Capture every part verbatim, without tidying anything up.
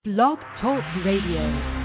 Blog Talk Radio.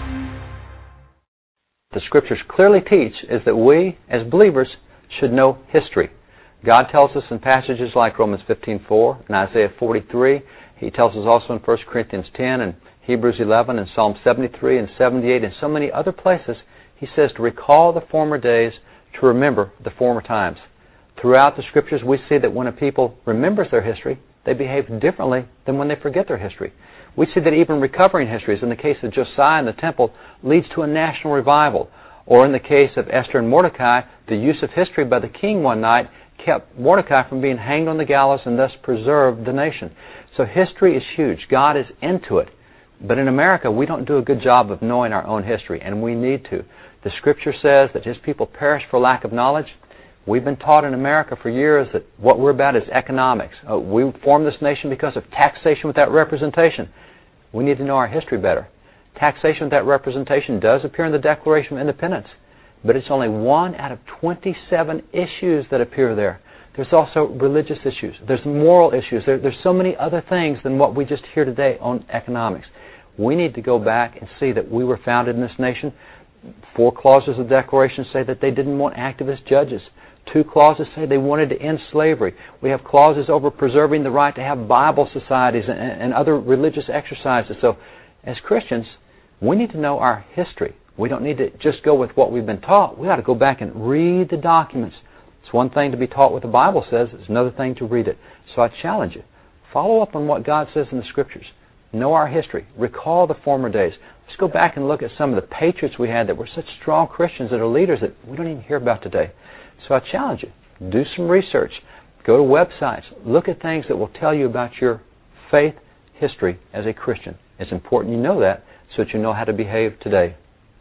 The Scriptures clearly teach is that we, as believers, should know history. God tells us in passages like Romans fifteen four and Isaiah forty-three. He tells us also in First Corinthians ten and Hebrews eleven and Psalm seventy-three and seventy-eight and so many other places. He says to recall the former days, to remember the former times. Throughout the Scriptures, we see that when a people remembers their history, they behave differently than when they forget their history. We see that even recovering histories, in the case of Josiah and the temple, leads to a national revival. Or in the case of Esther and Mordecai, the use of history by the king one night kept Mordecai from being hanged on the gallows and thus preserved the nation. So history is huge. God is into it. But in America, we don't do a good job of knowing our own history, and we need to. The Scripture says that His people perish for lack of knowledge. We've been taught in America for years that what we're about is economics. Uh, we formed this nation because of taxation without representation. We need to know our history better. Taxation without representation does appear in the Declaration of Independence, but it's only one out of twenty-seven issues that appear there. There's also religious issues. There's moral issues. There, there's so many other things than what we just hear today on economics. We need to go back and see that we were founded in this nation. Four clauses of the Declaration say that they didn't want activist judges. Two clauses say they wanted to end slavery. We have clauses over preserving the right to have Bible societies and, and other religious exercises. So, as Christians, we need to know our history. We don't need to just go with what we've been taught. We ought to go back and read the documents. It's one thing to be taught what the Bible says. It's another thing to read it. So I challenge you. Follow up on what God says in the Scriptures. Know our history. Recall the former days. Let's go back and look at some of the patriots we had that were such strong Christians that are leaders that we don't even hear about today. So I challenge you. Do some research. Go to websites. Look at things that will tell you about your faith history as a Christian. It's important you know that so that you know how to behave today.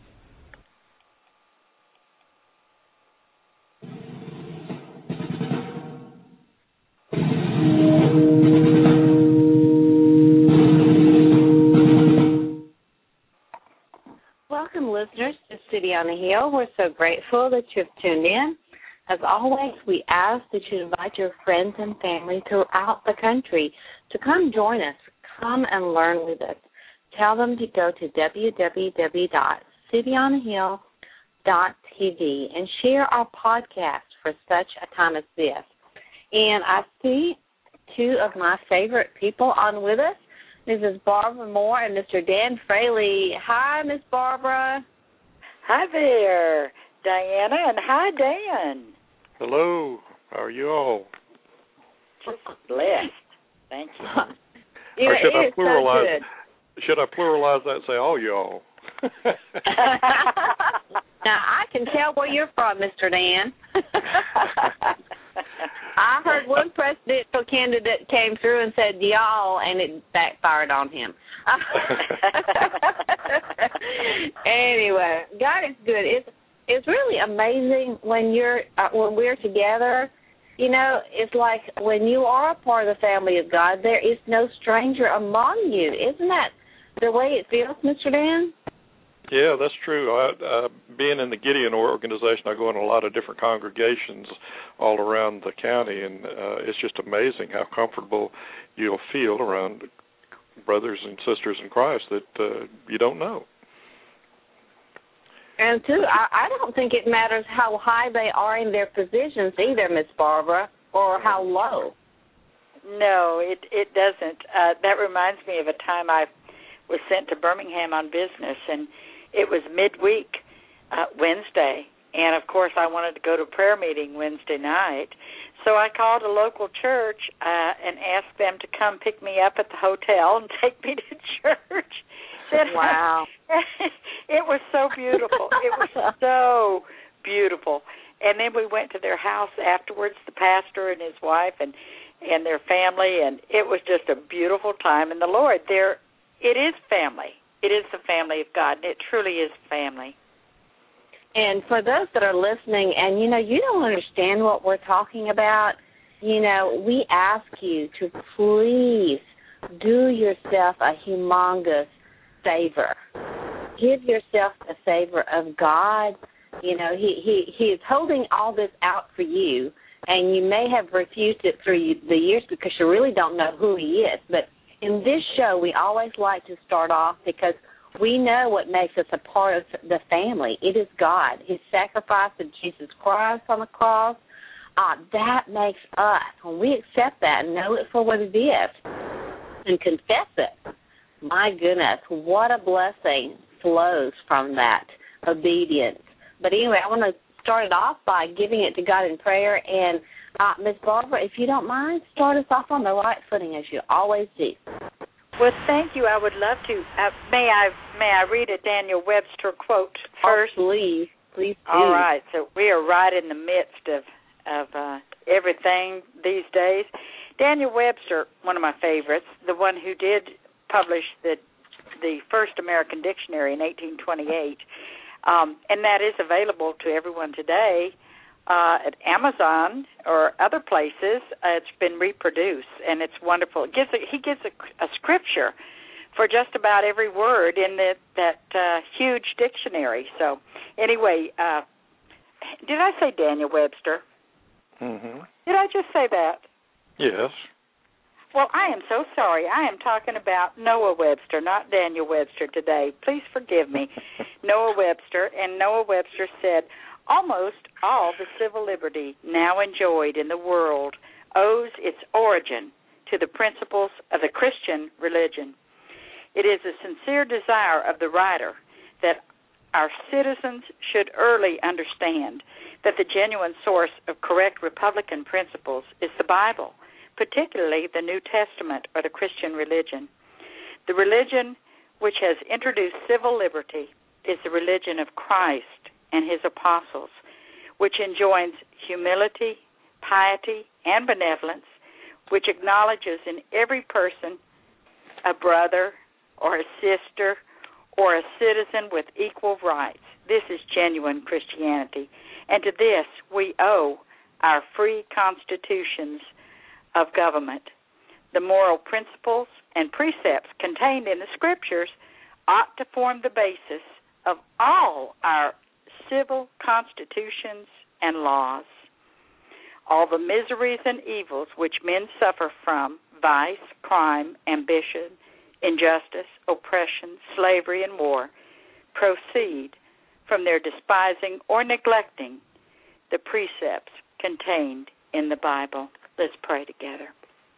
Welcome, listeners, to City on the Hill. We're so grateful that you've tuned in. As always, we ask that you invite your friends and family throughout the country to come join us, come and learn with us. Tell them to go to w w w dot city on the hill dot t v and share our podcast for such a time as this. And I see two of my favorite people on with us, Missus Barbara Moore and Mister Dan Fraley. Hi, Miss Barbara. Hi there, Diana, and hi, Dan. Hello. How are you all? Just blessed. Thank you. Yeah, or should I it is pluralize? so good. Should I pluralize that and say all y'all? Now, I can tell where you're from, Mister Dan. I heard one presidential candidate came through and said y'all, and it backfired on him. Anyway, God is good. It's it's really amazing when you're uh, when we're together. You know, it's like when you are a part of the family of God, there is no stranger among you. Isn't that the way it feels, Mister Dan? Yeah, that's true. I, uh, being in the Gideon organization, I go in a lot of different congregations all around the county, and uh, it's just amazing how comfortable you'll feel around brothers and sisters in Christ that uh, you don't know. And, too, I, I don't think it matters how high they are in their positions either, Miss Barbara, or how low. No, it, it doesn't. Uh, that reminds me of a time I was sent to Birmingham on business, and it was midweek, uh, Wednesday, and, of course, I wanted to go to a prayer meeting Wednesday night. So I called a local church uh, and asked them to come pick me up at the hotel and take me to church. Wow. It was so beautiful. It was so beautiful. And then we went to their house afterwards, the pastor and his wife and, and their family, and it was just a beautiful time in the Lord. There, it is family. It is the family of God, and it truly is family. And for those that are listening, and, you know, you don't understand what we're talking about, you know, we ask you to please do yourself a humongous favor. Give yourself a favor of God. You know, he, he, he is holding all this out for you, and you may have refused it through the years because you really don't know who he is. But In this show, we always like to start off because we know what makes us a part of the family. It is God. His sacrifice of Jesus Christ on the cross, uh, that makes us. When we accept that and know it for what it is and confess it, my goodness, what a blessing flows from that obedience. But anyway, I want to start it off by giving it to God in prayer. And uh, Miz Barbara, if you don't mind, start us off on the right footing as you always do. Well, thank you. I would love to. Uh, may I may I read a Daniel Webster quote first? Oh, please, please do. All right. So we are right in the midst of of uh, everything these days. Daniel Webster, one of my favorites, the one who did publish the the first American dictionary in eighteen twenty-eight, um, and that is available to everyone today. Uh, at Amazon or other places, uh, it's been reproduced, and it's wonderful. It gives a, he gives a, a scripture for just about every word in the, that uh, huge dictionary. So, anyway, uh, did I say Daniel Webster? Mm-hmm. Did I just say that? Yes. Well, I am so sorry. I am talking about Noah Webster, not Daniel Webster today. Please forgive me. Noah Webster, and Noah Webster said, almost all the civil liberty now enjoyed in the world owes its origin to the principles of the Christian religion. It is a sincere desire of the writer that our citizens should early understand that the genuine source of correct Republican principles is the Bible, particularly the New Testament or the Christian religion. The religion which has introduced civil liberty is the religion of Christ and his apostles, which enjoins humility, piety, and benevolence, which acknowledges in every person a brother or a sister or a citizen with equal rights. This is genuine Christianity, and to this we owe our free constitutions of government. The moral principles and precepts contained in the Scriptures ought to form the basis of all our civil constitutions and laws. All the miseries and evils which men suffer from, vice, crime, ambition, injustice, oppression, slavery, and war, proceed from their despising or neglecting the precepts contained in the Bible. Let's pray together.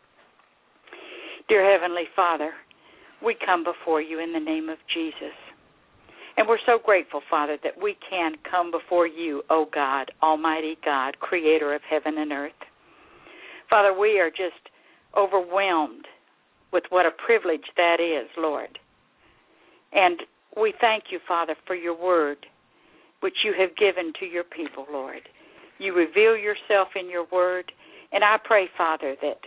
Dear Heavenly Father, we come before you in the name of Jesus. And we're so grateful, Father, that we can come before you, O God, Almighty God, Creator of heaven and earth. Father, we are just overwhelmed with what a privilege that is, Lord. And we thank you, Father, for your word, which you have given to your people, Lord. You reveal yourself in your word, and I pray, Father, that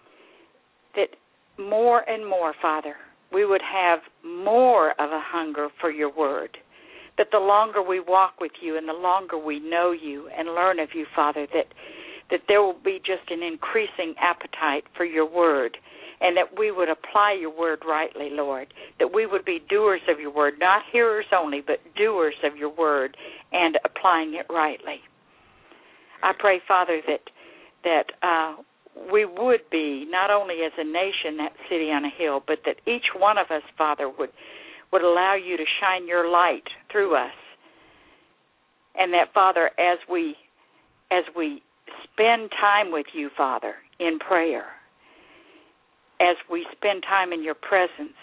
that more and more, Father, we would have more of a hunger for your word, that the longer we walk with you and the longer we know you and learn of you, Father, that that there will be just an increasing appetite for your word, and that we would apply your word rightly, Lord, that we would be doers of your word, not hearers only, but doers of your word and applying it rightly. I pray, Father, that that uh, we would be, not only as a nation, that city on a hill, but that each one of us, Father, would would allow you to shine your light through us. And that, Father, as we as we spend time with you, Father, in prayer, as we spend time in your presence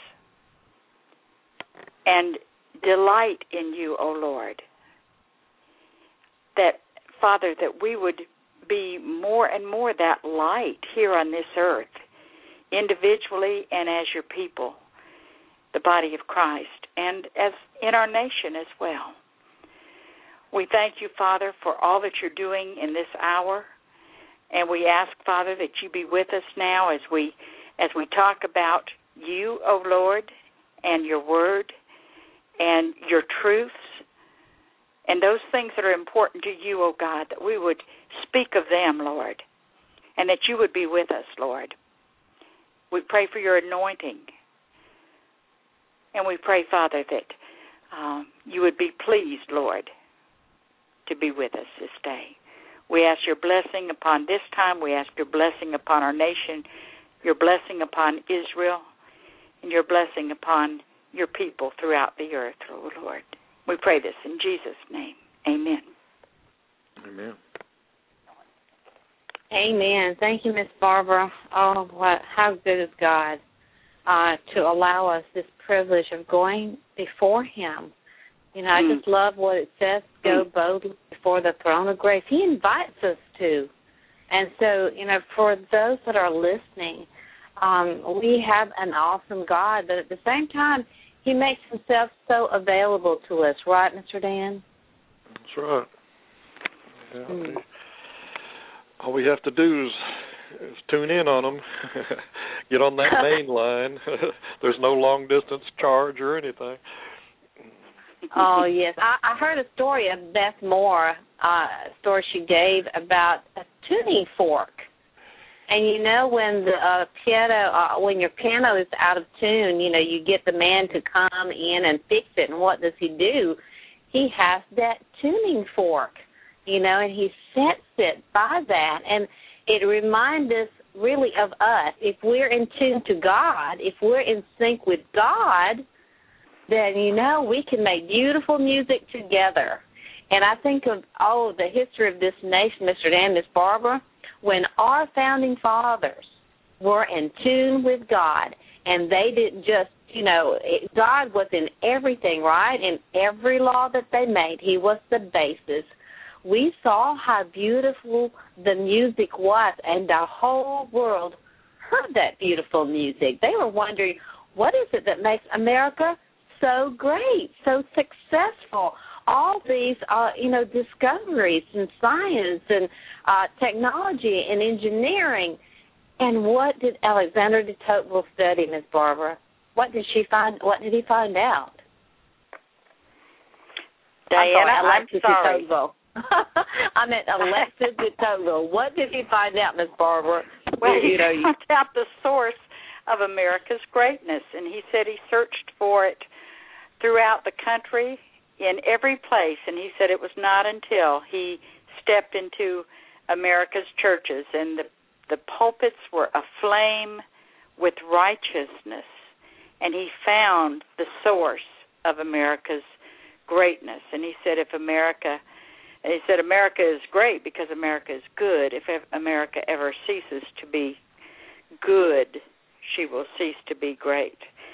and delight in you, O Lord, that, Father, that we would be more and more that light here on this earth, individually and as your people, the body of Christ, and as in our nation as well. We thank you, Father, for all that you're doing in this hour, and we ask, Father, that you be with us now as we as we talk about you, O Lord, and your word, and your truths, and those things that are important to you, O God, that we would speak of them, Lord, and that you would be with us, Lord. We pray for your anointing, and we pray, Father, that um, you would be pleased, Lord, to be with us this day. We ask your blessing upon this time. We ask your blessing upon our nation, your blessing upon Israel, and your blessing upon your people throughout the earth, oh Lord. We pray this in Jesus' name. Amen. Amen. Amen. Thank you, Miss Barbara. Oh, what, how good is God uh, to allow us this privilege of going before Him. You know, mm. I just love what it says, go mm. boldly before the throne of grace. He invites us to. And so, you know, for those that are listening, um, we have an awesome God, but at the same time, He makes Himself so available to us, right, Mister Dan? That's right. Yeah, mm. All we have to do is, is tune in on them, get on that main line. There's no long-distance charge or anything. Oh, yes. I, I heard a story of Beth Moore, uh, a story she gave about a tuning fork. And, you know, when the uh, piano, uh, when your piano is out of tune, you know, you get the man to come in and fix it. And what does he do? He has that tuning fork, you know, and he sets it by that. And it reminds us really of us. If we're in tune to God, if we're in sync with God, then, you know, we can make beautiful music together. And I think of, oh, the history of this nation, Mister Dan, Miss Barbara, when our founding fathers were in tune with God, and they didn't just, you know, it, God was in everything, right? In every law that they made, He was the basis. We saw how beautiful the music was, and the whole world heard that beautiful music. They were wondering, what is it that makes America so great, so successful? All these, uh, you know, discoveries in science and uh, technology and engineering. And what did Alexander de Tocqueville study, Miss Barbara? What did she find? What did he find out? Diana, I'm sorry, I'm sorry. de Tocqueville. I meant Alexis de Tocqueville. What did he find out, Miss Barbara? Well, you, he know, you... found out the source of America's greatness, and he said he searched for it throughout the country, in every place, and he said it was not until he stepped into America's churches and the, the pulpits were aflame with righteousness, and he found the source of America's greatness. And he said if America, and he said America is great because America is good. If America ever ceases to be good, she will cease to be great.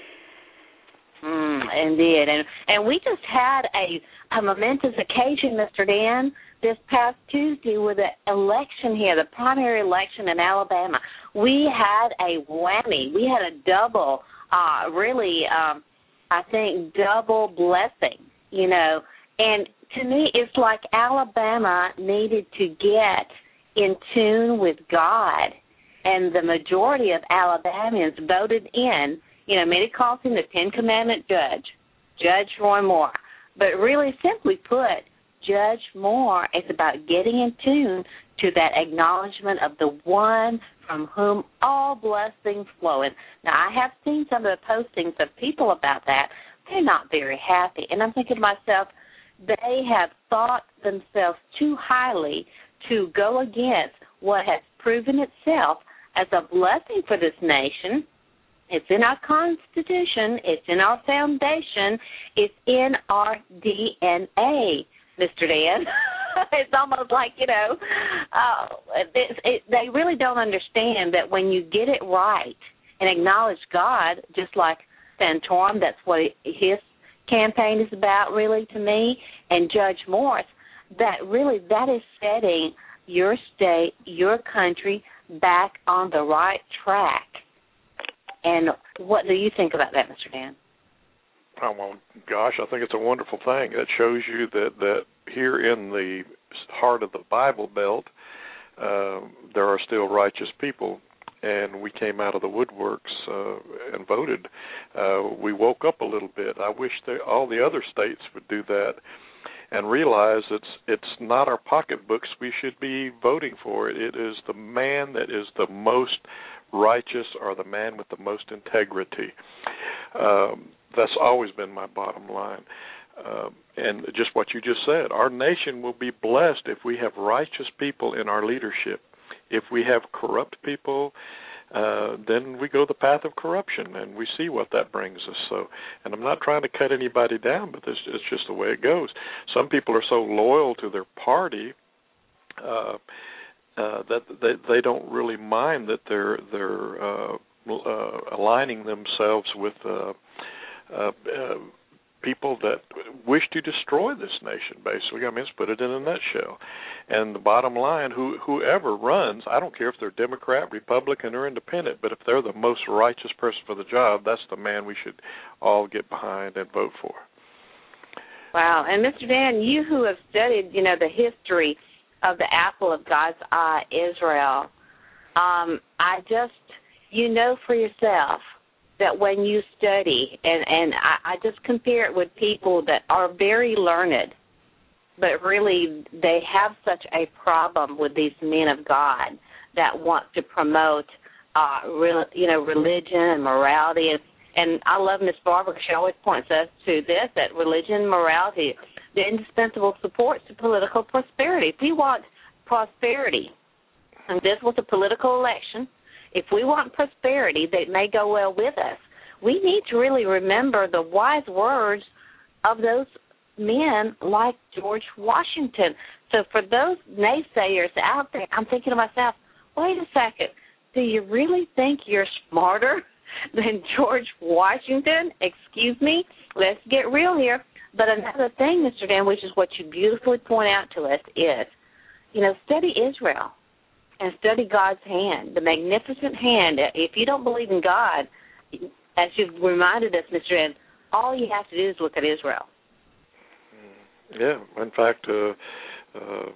Mm, indeed, and and we just had a, a momentous occasion, Mister Dan, this past Tuesday with the election here, the primary election in Alabama. We had a whammy. We had a double, uh, really, um, I think, double blessing, you know. And to me, it's like Alabama needed to get in tune with God, and the majority of Alabamians voted in. You know, many calls him the Ten Commandment Judge, Judge Roy Moore. But really, simply put, Judge Moore is about getting in tune to that acknowledgement of the one from whom all blessings flow. And now, I have seen some of the postings of people about that. They're not very happy. And I'm thinking to myself, they have thought themselves too highly to go against what has proven itself as a blessing for this nation. It's in our Constitution. It's in our foundation. It's in our D N A, Mister Dan. It's almost like, you know, uh, it, it, they really don't understand that when you get it right and acknowledge God, just like Santorum, that's what his campaign is about, really, to me, and Judge Morris, that really that is setting your state, your country back on the right track. And what do you think about that, Mister Dan? Oh, well, gosh, I think it's a wonderful thing. It shows you that, that here in the heart of the Bible Belt, uh, there are still righteous people, and we came out of the woodworks uh, and voted. Uh, we woke up a little bit. I wish that all the other states would do that and realize it's it's not our pocketbooks we should be voting for. It is the man that is the most righteous or the man with the most integrity. Um, that's always been my bottom line. Uh, and just what you just said, our nation will be blessed if we have righteous people in our leadership. If we have corrupt people, uh, then we go the path of corruption, and we see what that brings us. So, and I'm not trying to cut anybody down, but this it's just the way it goes. Some people are so loyal to their party uh, uh, that they they don't really mind that they're they're uh, uh, aligning themselves with uh, uh, uh, people that wish to destroy this nation, basically. I mean, let's put it in a nutshell. And the bottom line, who, whoever runs, I don't care if they're Democrat, Republican, or Independent, but if they're the most righteous person for the job, that's the man we should all get behind and vote for. Wow. And Mister Dan, you who have studied, you know, the history of the apple of God's eye, Israel, um, I just, you know for yourself, that when you study, and, and I, I just compare it with people that are very learned, but really they have such a problem with these men of God that want to promote, uh, real, you know, religion and morality. And, and I love Miss Barbara because she always points us to this, that religion and morality, the indispensable supports to political prosperity. If we want prosperity, and this was a political election, if we want prosperity that may go well with us, we need to really remember the wise words of those men like George Washington. So for those naysayers out there, I'm thinking to myself, wait a second, do you really think you're smarter than George Washington? Excuse me, let's get real here. But another thing, Mister Dan, which is what you beautifully point out to us is, you know, study Israel. And study God's hand, the magnificent hand. If you don't believe in God, as you've reminded us, Mister Ed, all you have to do is look at Israel. Yeah, in fact, uh, uh,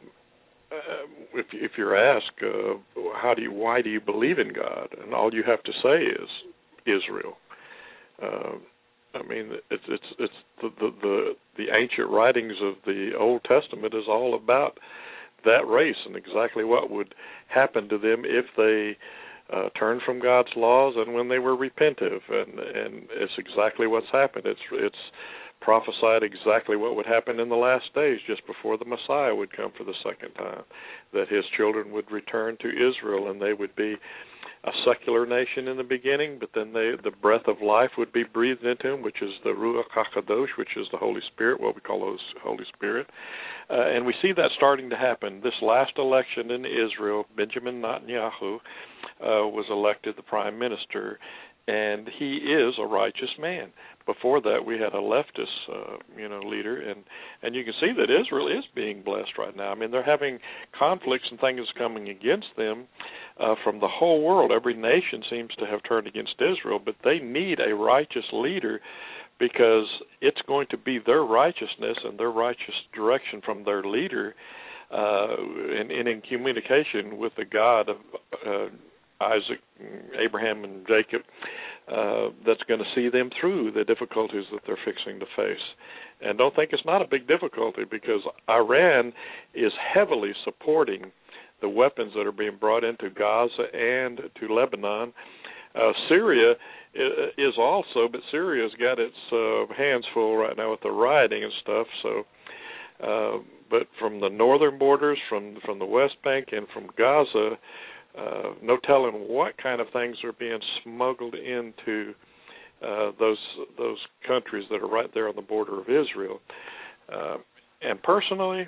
if, if you're asked, uh, how do you, why do you believe in God, and all you have to say is Israel. Uh, I mean, it's it's it's the, the the the ancient writings of the Old Testament is all about that race and exactly what would happen to them if they uh, turned from God's laws and when they were repentive, and and it's exactly what's happened. It's it's prophesied exactly what would happen in the last days, just before the Messiah would come for the second time, that his children would return to Israel and they would be a secular nation in the beginning, but then they, the breath of life would be breathed into them, which is the Ruach HaKadosh, which is the Holy Spirit, what we call the Holy Spirit. Uh, and we see that starting to happen. This last election in Israel, Benjamin Netanyahu uh, was elected the prime minister, and he is a righteous man. Before that, we had a leftist, uh, you know, leader, and, and you can see that Israel is being blessed right now. I mean, they're having conflicts and things coming against them uh, from the whole world. Every nation seems to have turned against Israel, but they need a righteous leader because it's going to be their righteousness and their righteous direction from their leader uh, and, and in communication with the God of uh, Isaac, Abraham, and Jacob, uh, that's going to see them through the difficulties that they're fixing to face. And don't think it's not a big difficulty, because Iran is heavily supporting the weapons that are being brought into Gaza and to Lebanon. Uh, Syria is also, but Syria's got its uh, hands full right now with the rioting and stuff. So, uh, but from the northern borders, from from the West Bank, and from Gaza, Uh, no telling what kind of things are being smuggled into uh, those those countries that are right there on the border of Israel. Uh, and personally,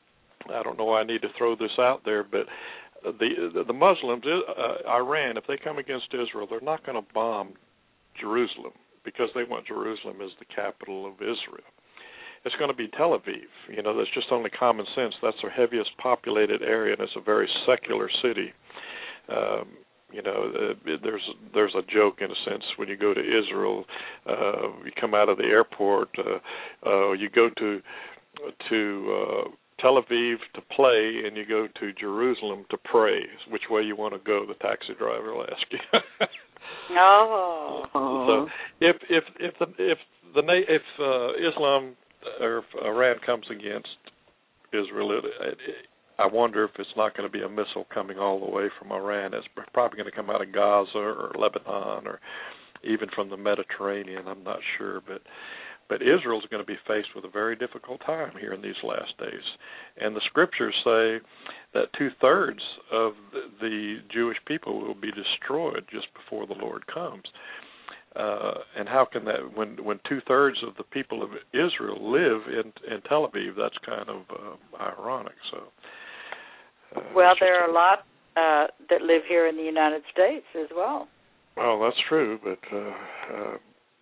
I don't know why I need to throw this out there, but the the Muslims, uh, Iran, if they come against Israel, they're not going to bomb Jerusalem because they want Jerusalem as the capital of Israel. It's going to be Tel Aviv. You know, that's just only common sense. That's their heaviest populated area, and it's a very secular city. Um, you know, uh, there's there's a joke in a sense when you go to Israel. Uh, you come out of the airport, uh, uh, you go to to uh, Tel Aviv to play, and you go to Jerusalem to pray. Which way you want to go? The taxi driver will ask you. Oh. So if if if the if the if uh, Islam or if Iran comes against Israel, it, it, I wonder if it's not going to be a missile coming all the way from Iran. It's probably going to come out of Gaza or Lebanon or even from the Mediterranean. I'm not sure, but But Israel's going to be faced with a very difficult time here in these last days. And the scriptures say that two-thirds of the Jewish people will be destroyed just before the Lord comes. Uh, and how can that, when when two-thirds of the people of Israel live in, in Tel Aviv, that's kind of uh, ironic. So, uh, Well, there are a lot uh, that live here in the United States as well. Well, that's true, but... Uh, uh,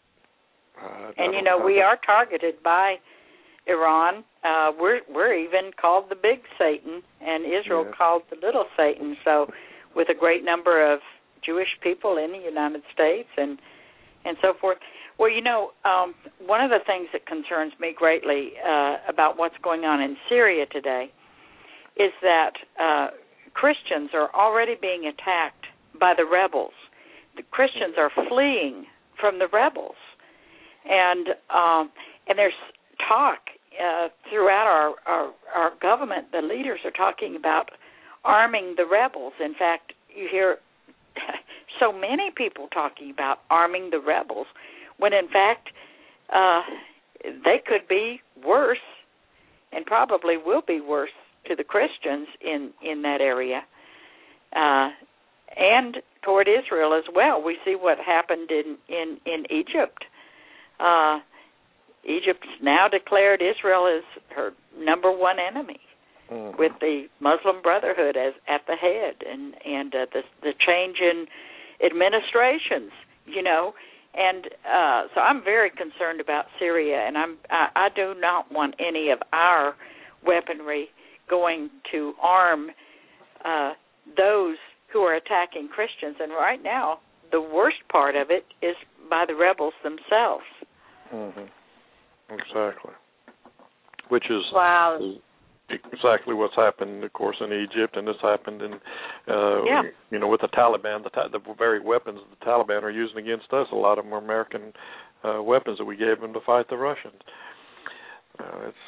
Uh, and you know, we are targeted by Iran. Uh, we're we're even called the big Satan, and Israel yes. called the little Satan. So, with a great number of Jewish people in the United States and and so forth. Well, you know, um, one of the things that concerns me greatly uh, about what's going on in Syria today is that uh, Christians are already being attacked by the rebels. The Christians are fleeing from the rebels. And um, and there's talk uh, throughout our, our our government. The leaders are talking about arming the rebels. In fact, you hear so many people talking about arming the rebels, when in fact uh, they could be worse, and probably will be worse to the Christians in in that area, uh, and toward Israel as well. We see what happened in in, in Egypt. Uh, Egypt's now declared Israel as her number one enemy, mm-hmm. with the Muslim Brotherhood as at the head, and and uh, the the change in administrations, you know, and uh, so I'm very concerned about Syria, and I'm I, I do not want any of our weaponry going to arm uh, those who are attacking Christians, and right now the worst part of it is by the rebels themselves. Mm-hmm. Exactly. Which is wow. exactly what's happened, of course, in Egypt, and this happened in, uh, yeah. you know, with the Taliban. The, ta- the very weapons the Taliban are using against us, a lot of them are American uh, weapons that we gave them to fight the Russians. Uh, it's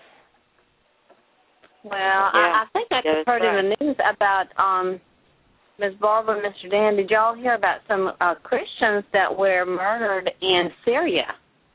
well, yeah. I, I think I yeah, heard right. in the news about um, Miz Barbara and Mister Dan. Did y'all hear about some uh, Christians that were murdered in Syria?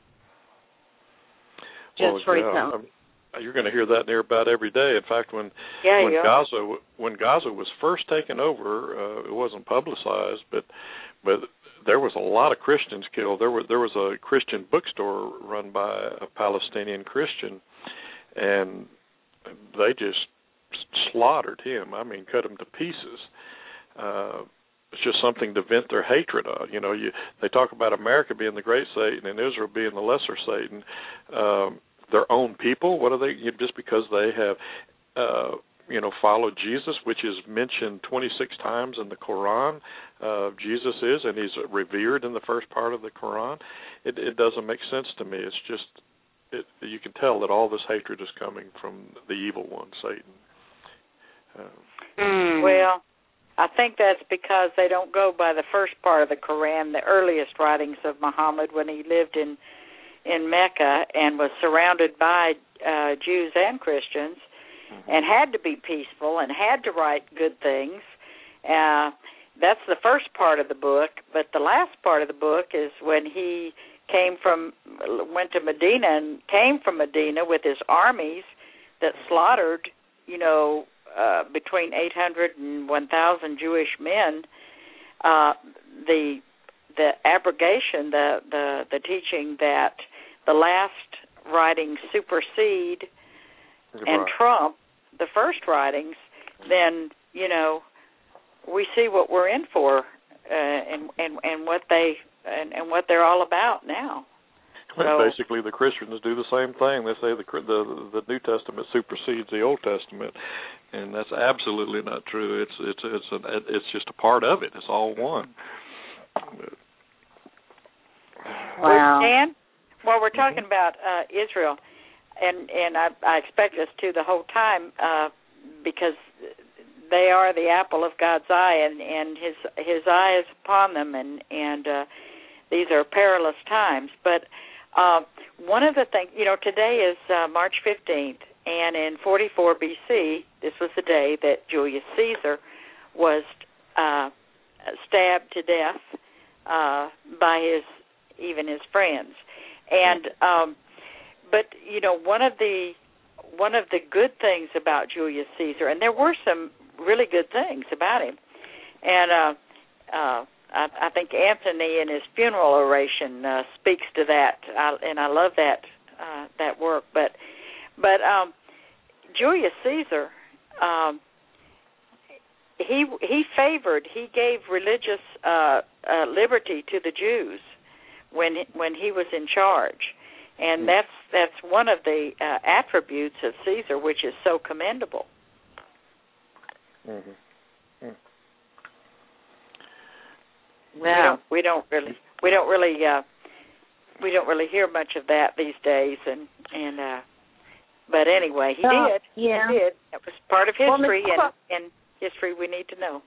Just well, recently. Yeah, you're going to hear that near about every day. In fact, when yeah, when yeah. Gaza when Gaza was first taken over, uh, it wasn't publicized, but but there was a lot of Christians killed. There were there was a Christian bookstore run by a Palestinian Christian, and they just slaughtered him. I mean, cut him to pieces. Uh, it's just something to vent their hatred on. You know, you they talk about America being the great Satan and Israel being the lesser Satan. Um, their own people, what are they? Just because they have, uh, you know, followed Jesus, which is mentioned twenty-six times in the Quran. Uh, Jesus is, and he's revered in the first part of the Quran. It, it doesn't make sense to me. It's just, it, you can tell that all this hatred is coming from the evil one, Satan. Uh, mm. Well, I think that's because they don't go by the first part of the Quran, the earliest writings of Muhammad when he lived in in Mecca and was surrounded by uh, Jews and Christians, mm-hmm. and had to be peaceful and had to write good things. Uh, that's the first part of the book, but the last part of the book is when he came from, went to Medina and came from Medina with his armies that slaughtered, you know, uh, between eight hundred and one thousand Jewish men. Uh, the the abrogation, the, the the teaching that the last writings supersede right. and trump the first writings, then, you know, we see what we're in for, uh, and, and and what they and, and what they're all about now. Well, so, basically, the Christians do the same thing. They say the, the the New Testament supersedes the Old Testament, and that's absolutely not true. It's it's it's an, it's just a part of it. It's all one. Wow. Dan, while we're talking about uh, Israel, and and I, I expect us to the whole time, uh, because they are the apple of God's eye, and, and His His eye is upon them, and and uh, these are perilous times. But uh, one of the things, you know, today is uh, March fifteenth, and in forty-four B C, this was the day that Julius Caesar was uh, stabbed to death uh, by his even his friends. And um, but you know, one of the one of the good things about Julius Caesar, and there were some really good things about him, and uh, uh, I, I think Anthony in his funeral oration uh, speaks to that, I, and I love that uh, that work. But but um, Julius Caesar, um, he he favored, he gave religious uh, uh, liberty to the Jews when when he was in charge, and that's that's one of the uh, attributes of Caesar, which is so commendable. Mm-hmm. Mm. Well, we don't, we don't really we don't really uh, we don't really hear much of that these days, and and uh, but anyway, he uh, did. Yeah, he did. It was part of history, well, and, and history we need to know.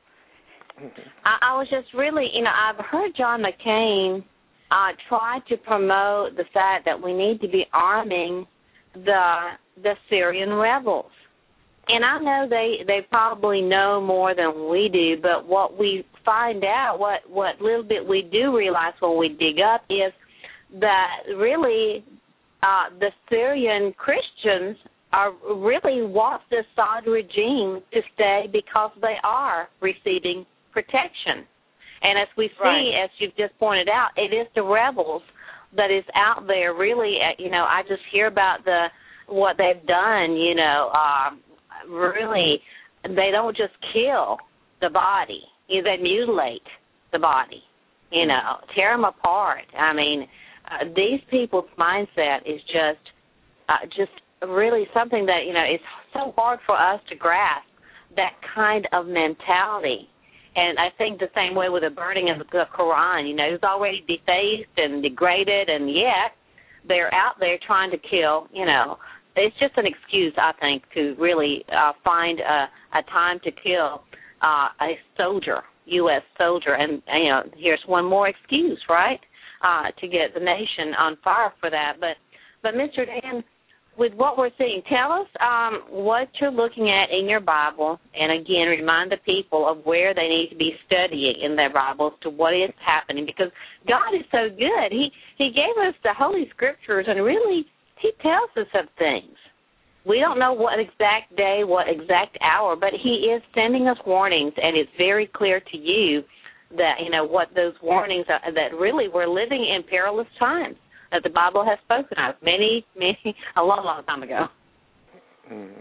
I, I was just really, you know, I've heard John McCain uh, try to promote the fact that we need to be arming the the Syrian rebels. And I know they, they probably know more than we do, but what we find out, what, what little bit we do realize when we dig up is that really uh, the Syrian Christians are really want the Assad regime to stay because they are receiving protection. And as we see, right. as you've just pointed out, it is the rebels that is out there really, you know, I just hear about the what they've done, you know, um, really, they don't just kill the body. You know, they mutilate the body, you know, tear them apart. I mean, uh, these people's mindset is just uh, just really something that, you know, it's so hard for us to grasp, that kind of mentality. And I think the same way with the burning of the Quran, you know, it's already defaced and degraded, and yet they're out there trying to kill, you know. It's just an excuse, I think, to really uh, find a, a time to kill uh, a soldier, U S soldier. And, you know, here's one more excuse, right, uh, to get the nation on fire for that. But, but Mister Dan, with what we're seeing, tell us um, what you're looking at in your Bible, and, again, remind the people of where they need to be studying in their Bibles to what is happening, because God is so good. He, he gave us the Holy Scriptures, and really He tells us of things. We don't know what exact day, what exact hour, but He is sending us warnings, and it's very clear to you that, you know, what those warnings are, that really we're living in perilous times that the Bible has spoken of many, many, a long, long time ago. Mm-hmm.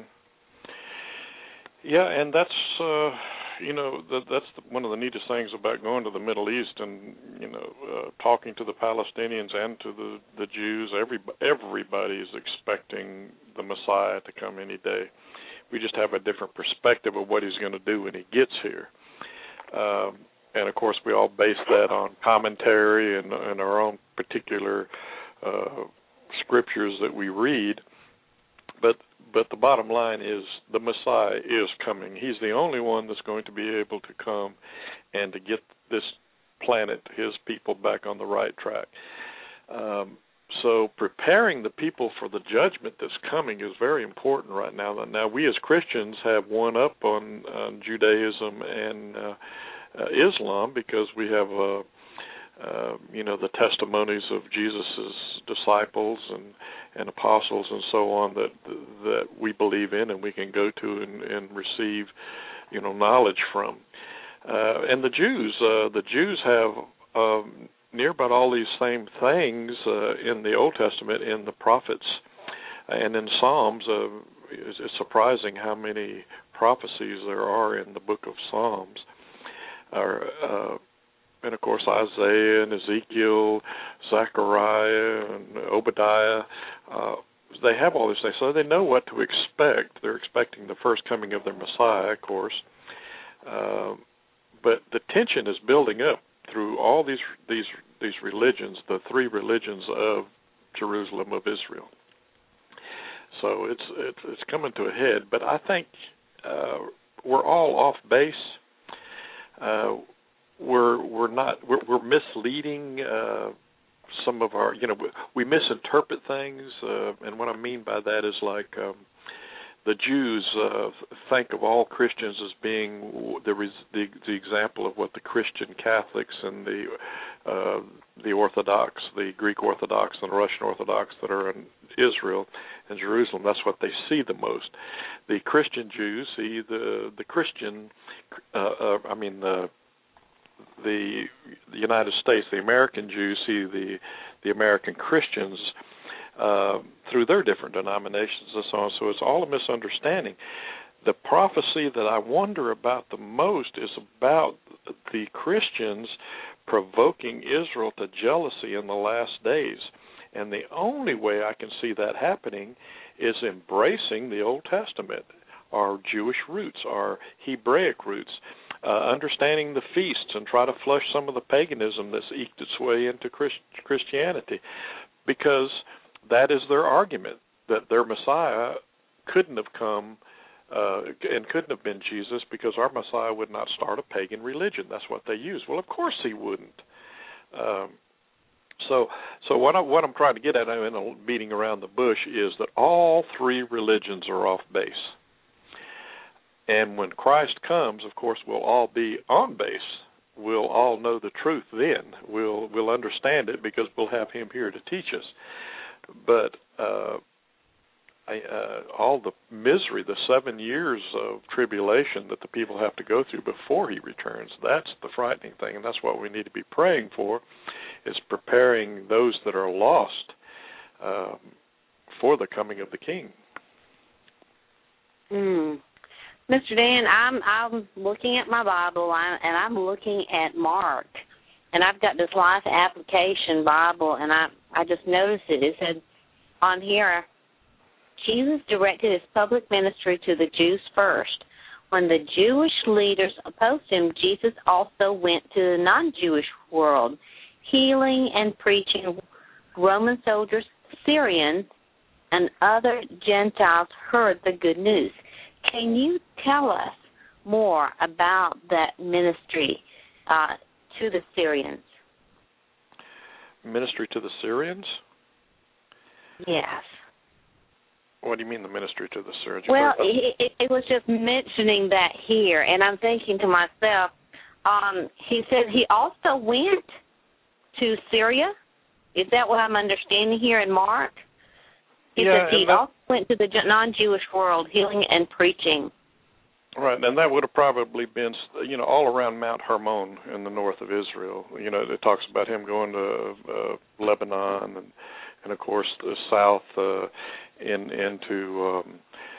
Yeah, and that's, uh, you know, that, that's the, one of the neatest things about going to the Middle East and, you know, uh, talking to the Palestinians and to the, the Jews. Every, everybody is expecting the Messiah to come any day. We just have a different perspective of what He's going to do when He gets here. Um, and, of course, we all base that on commentary and, and our own particular uh, scriptures that we read. But but the bottom line is the Messiah is coming. He's the only one that's going to be able to come and to get this planet, His people, back on the right track. Um, so preparing the people for the judgment that's coming is very important right now. Now, we as Christians have one up on, on Judaism and uh, uh, Islam because we have a Uh, you know, the testimonies of Jesus's disciples and, and apostles and so on that that we believe in and we can go to and, and receive, you know, knowledge from. Uh, and the Jews, uh, the Jews have um, near about all these same things uh, in the Old Testament, in the prophets, and in Psalms. Uh, it's, it's surprising how many prophecies there are in the book of Psalms. Or, uh, And, of course, Isaiah and Ezekiel, Zechariah and Obadiah, uh, they have all these things. So they know what to expect. They're expecting the first coming of their Messiah, of course. Uh, but the tension is building up through all these these these religions, the three religions of Jerusalem, of Israel. So it's it's, it's coming to a head. But I think uh, we're all off base. Uh We're we're not we're, we're misleading uh, some of our, you know, we, we misinterpret things, uh, and what I mean by that is like um, the Jews uh, think of all Christians as being the, the the example of what the Christian Catholics and the uh, the Orthodox, the Greek Orthodox and the Russian Orthodox that are in Israel and Jerusalem, that's what they see the most. The Christian Jews see the the Christian, uh, uh, I mean the the the United States, the American Jews see the the American Christians Uh, through their different denominations and so on. So it's all a misunderstanding. The prophecy that I wonder about the most is about the Christians provoking Israel to jealousy in the last days. And the only way I can see that happening is embracing the Old Testament, our Jewish roots, our Hebraic roots, uh, understanding the feasts and try to flush some of the paganism that's eked its way into Christ- Christianity. Because that is their argument, that their Messiah couldn't have come uh, and couldn't have been Jesus because our Messiah would not start a pagan religion. That's what they use. Well, of course he wouldn't. Um, so so what, I, what I'm trying to get at in a beating around the bush is that all three religions are off base. And when Christ comes, of course, we'll all be on base. We'll all know the truth then. We'll, we'll understand it because we'll have him here to teach us. But uh, I, uh, all the misery, the seven years of tribulation that the people have to go through before he returns, that's the frightening thing, and that's what we need to be praying for, is preparing those that are lost um, for the coming of the King. Mm. Mister Dan, I'm I'm looking at my Bible, and I'm looking at Mark. And I've got this Life Application Bible, and I, I just noticed it. It said on here, Jesus directed his public ministry to the Jews first. When the Jewish leaders opposed him, Jesus also went to the non-Jewish world, healing and preaching. Roman soldiers, Syrians, and other Gentiles heard the good news. Can you tell us more about that ministry uh to the Syrians? Ministry to the Syrians? Yes. What do you mean the ministry to the Syrians? Well, it, it, it was just mentioning that here, and I'm thinking to myself, um, he said he also went to Syria. Is that what I'm understanding here in Mark? He yeah, said he that, also went to the non-Jewish world, healing and preaching. Right, and that would have probably been, you know, all around Mount Hermon in the north of Israel. You know, it talks about him going to uh, Lebanon and, and, of course, the south uh, in into um,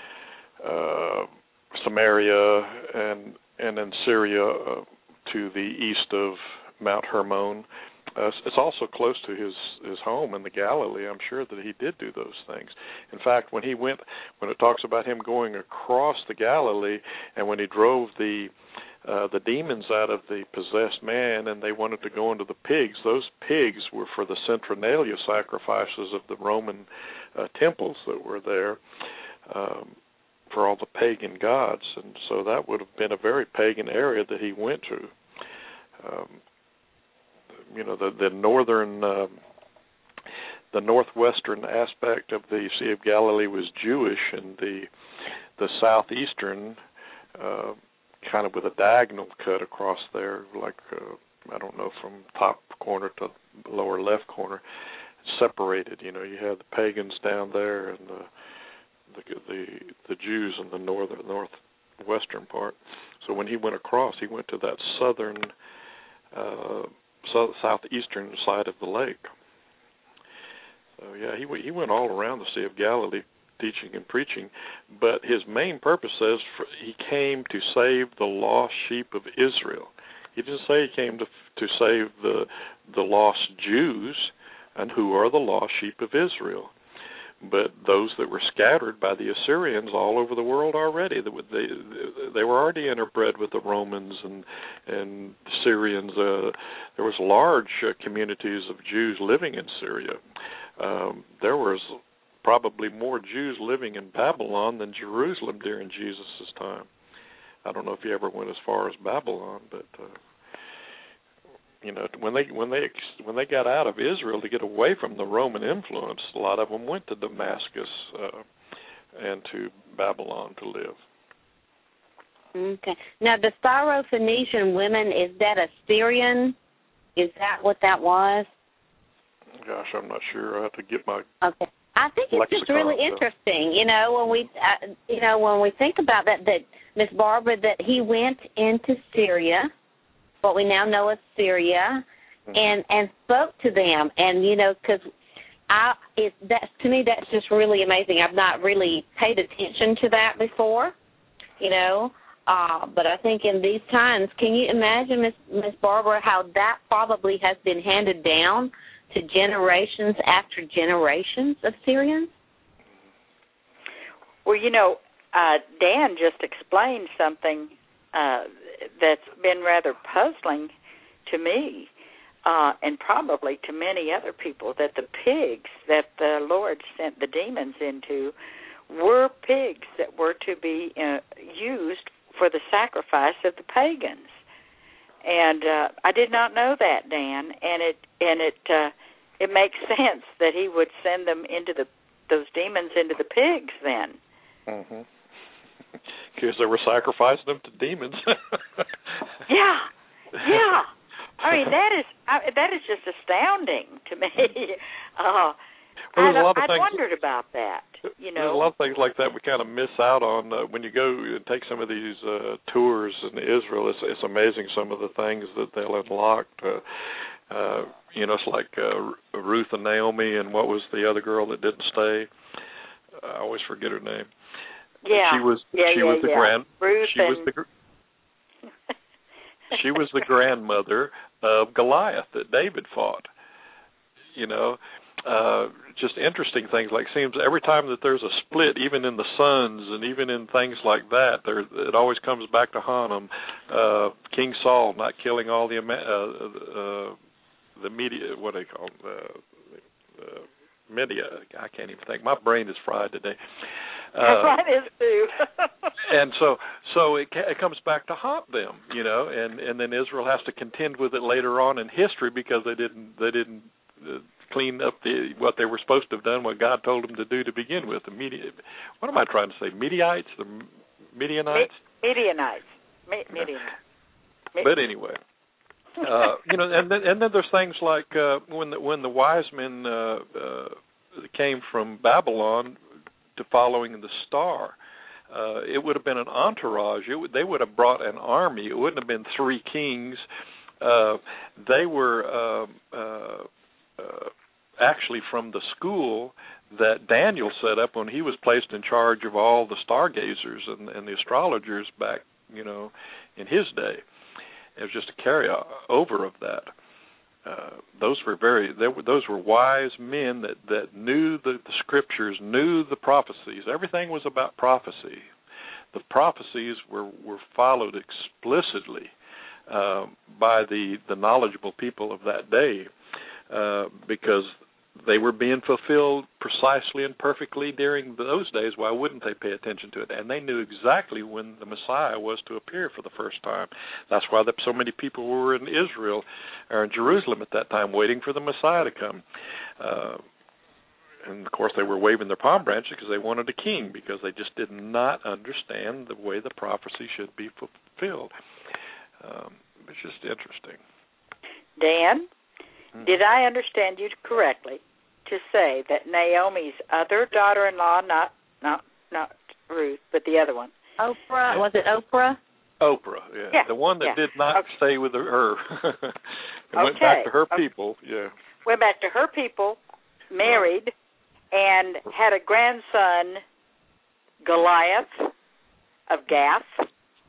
uh, Samaria and and then Syria uh, to the east of Mount Hermon. Uh, it's also close to his, his home in the Galilee. I'm sure that he did do those things. In fact, when he went, when it talks about him going across the Galilee, and when he drove the uh, the demons out of the possessed man, and they wanted to go into the pigs, those pigs were for the Saturnalia sacrifices of the Roman uh, temples that were there um, for all the pagan gods, and so that would have been a very pagan area that he went to. Um, You know, the the northern, uh, the northwestern aspect of the Sea of Galilee was Jewish, and the the southeastern, uh, kind of with a diagonal cut across there, like uh, I don't know, from top corner to lower left corner, separated. You know, you had the pagans down there, and the the the, the Jews in the northern northwestern part. So when he went across, he went to that southern. Uh, So southeastern side of the lake. So yeah, he he went all around the Sea of Galilee teaching and preaching, but his main purpose says for, he came to save the lost sheep of Israel. He didn't say he came to to save the the lost Jews, and who are the lost sheep of Israel, but those that were scattered by the Assyrians all over the world already. They they, they were already interbred with the Romans and and Syrians. Uh, there was large uh, communities of Jews living in Syria. Um, there was probably more Jews living in Babylon than Jerusalem during Jesus' time. I don't know if he ever went as far as Babylon, but uh, you know, when they when they when they got out of Israel to get away from the Roman influence, a lot of them went to Damascus, uh, and to Babylon to live. Okay. Now, the Syrophoenician women, is that Assyrian? Is that what that was? Gosh, I'm not sure. I have to get my Okay. I think it's just really interesting, you know, when we, uh, you know, when we think about that, that Miss Barbara, that he went into Syria, what we now know as Syria, mm-hmm. and and spoke to them, and you know, because I, it, that's to me, that's just really amazing. I've not really paid attention to that before, you know, uh, but I think in these times, can you imagine, Miss Miss Barbara, how that probably has been handed down to generations after generations of Syrians? Well, you know, uh, Dan just explained something uh, that's been rather puzzling to me, uh, and probably to many other people, that the pigs that the Lord sent the demons into were pigs that were to be uh, used for the sacrifice of the pagans. And uh, I did not know that, Dan, and it and it uh, it makes sense that he would send them into the those demons into the pigs then. Mm-hmm. Because they were sacrificing them to demons. yeah, yeah. I mean that is I, that is just astounding to me. Uh, well, I, I things, wondered about that. You know, there's a lot of things like that we kind of miss out on uh, when you go and take some of these uh, tours in Israel. It's, it's amazing some of the things that they'll unlock. Uh, uh, you know, it's like uh, Ruth and Naomi, and what was the other girl that didn't stay? I always forget her name. Yeah, she was yeah, she yeah, was the yeah. grand. Ruth she and... was the. She was the grandmother of Goliath that David fought. You know. Uh, just interesting things. Like seems every time that there's a split, even in the sons and even in things like that, there it always comes back to Hanum, uh, King Saul not killing all the uh, uh, the media. What do they call them? Uh, uh, media. I can't even think. My brain is fried today. Uh, Mine is too. and so, so it, it comes back to haunt them, you know, and, and then Israel has to contend with it later on in history because they didn't they didn't. Uh, clean up the what they were supposed to have done, what God told them to do to begin with. The media, what am I trying to say? Midianites, the Midianites, Midianites, Midianites. But anyway, uh, you know, and then and then there's things like uh, when the, when the wise men uh, uh, came from Babylon to following the star. Uh, it would have been an entourage. It would, they would have brought an army. It wouldn't have been three kings. Uh, they were. Uh, uh, Uh, actually from the school that Daniel set up when he was placed in charge of all the stargazers and, and the astrologers back, you know, in his day. It was just a carry over of that. Uh, those were very, they were, those were wise men that, that knew the, the scriptures, knew the prophecies. Everything was about prophecy. The prophecies were, were followed explicitly uh, by the, the knowledgeable people of that day. Uh, because they were being fulfilled precisely and perfectly during those days. Why wouldn't they pay attention to it? And they knew exactly when the Messiah was to appear for the first time. That's why so many people were in Israel or in Jerusalem at that time waiting for the Messiah to come. Uh, and, of course, they were waving their palm branches because they wanted a king, because they just did not understand the way the prophecy should be fulfilled. Um, it's just interesting. Dan? Did I understand you correctly to say that Naomi's other daughter-in-law, not not not Ruth, but the other one, Oprah, was it Oprah? Oprah, yeah, yeah the one that yeah. did not okay. stay with her, and okay. went back to her okay. people, yeah, went back to her people, married, and had a grandson, Goliath of Gath.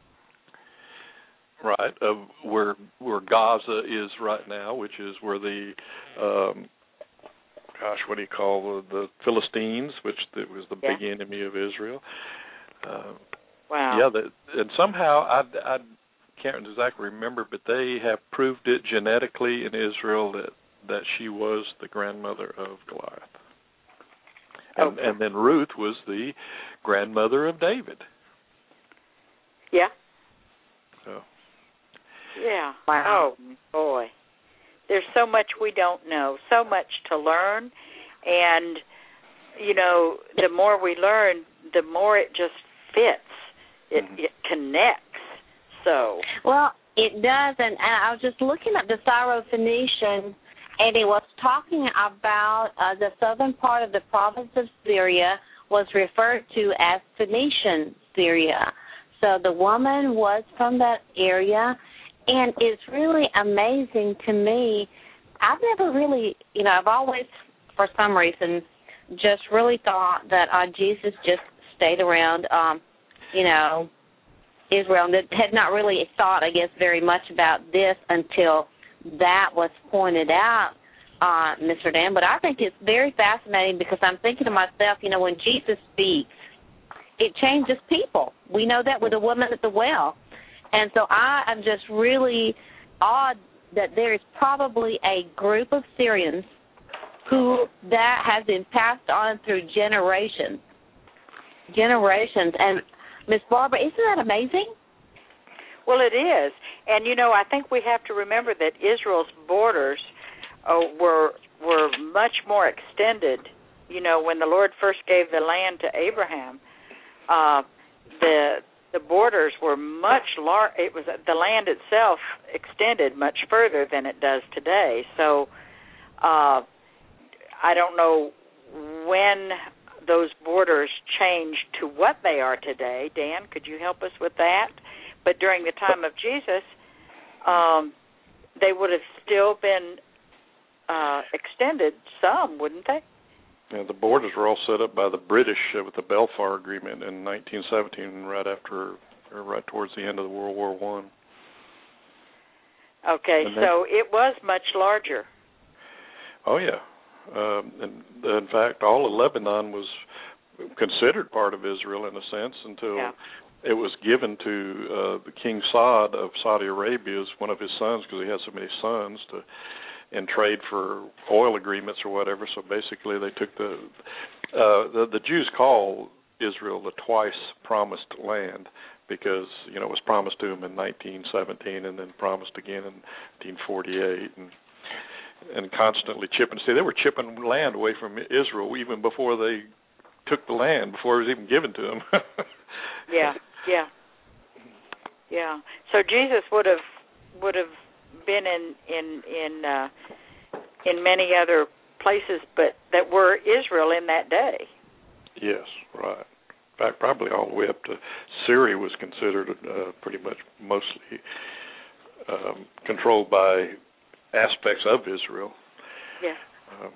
Right, of where where Gaza is right now, which is where the, um, gosh, what do you call the, the Philistines, which the, was the yeah. big enemy of Israel. Uh, wow. Yeah, that, and somehow I, I can't exactly remember, but they have proved it genetically in Israel that, that she was the grandmother of Goliath. And, okay. and then Ruth was the grandmother of David. Yeah. So. Yeah. Wow. Oh, boy. There's so much we don't know, so much to learn. And, you know, the more we learn, the more it just fits. It, mm-hmm. it connects. So well, it does, and, and I was just looking at the Syrophoenician, and it was talking about uh, the southern part of the province of Syria was referred to as Phoenician Syria. So the woman was from that area, and it's really amazing to me. I've never really, you know, I've always, for some reason, just really thought that uh, Jesus just stayed around, um, you know, Israel, and had not really thought, I guess, very much about this until that was pointed out, uh, Mister Dan. But I think it's very fascinating because I'm thinking to myself, you know, when Jesus speaks, it changes people. We know that with the woman at the well. And so I am just really awed that there is probably a group of Syrians who that has been passed on through generations. Generations. And, Miss Barbara, isn't that amazing? Well, it is. And, you know, I think we have to remember that Israel's borders uh, were were much more extended. You know, when the Lord first gave the land to Abraham, uh, the the borders were much large. It was the land itself extended much further than it does today. So uh, I don't know when those borders changed to what they are today. Dan, could you help us with that? But during the time of Jesus, um, they would have still been uh, extended some, wouldn't they? Yeah, the borders were all set up by the British uh, with the Balfour Agreement in nineteen seventeen, right after, or right towards the end of the World War One. Okay, then, so it was much larger. Oh yeah, um, and in fact, all of Lebanon was considered part of Israel in a sense until yeah. it was given to uh, the King Saud of Saudi Arabia as one of his sons, because he had so many sons, to in trade for oil agreements or whatever. So basically they took the, uh, the, the Jews call Israel the twice promised land because, you know, it was promised to them in nineteen seventeen and then promised again in nineteen forty-eight and and constantly chipping. See, they were chipping land away from Israel even before they took the land, before it was even given to them. yeah, yeah, yeah. So Jesus would have would have been in in in uh, in many other places, but that were Israel in that day. Yes, right. In fact, probably all the way up to Syria was considered uh, pretty much mostly um, controlled by aspects of Israel. Yeah. Um,